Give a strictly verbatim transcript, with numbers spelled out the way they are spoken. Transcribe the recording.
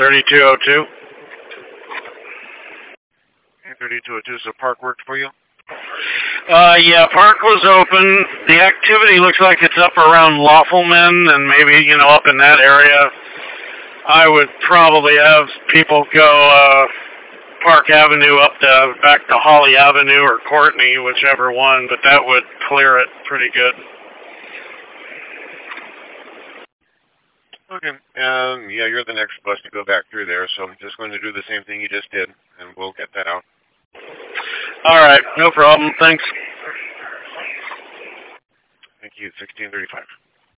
thirty-two oh two. thirty-two oh two, so park worked for you? Uh, yeah, park was open. The activity looks like it's up around Lawfulman and maybe, you know, up in that area. I would probably have people go uh, Park Avenue up to back to Holly Avenue or Courtney, whichever one, but that would clear it pretty good. Okay. Um, yeah, you're the next bus to go back through there, so I'm just going to do the same thing you just did, and we'll get that out. All right, no problem. Thanks. Thank you. sixteen thirty-five.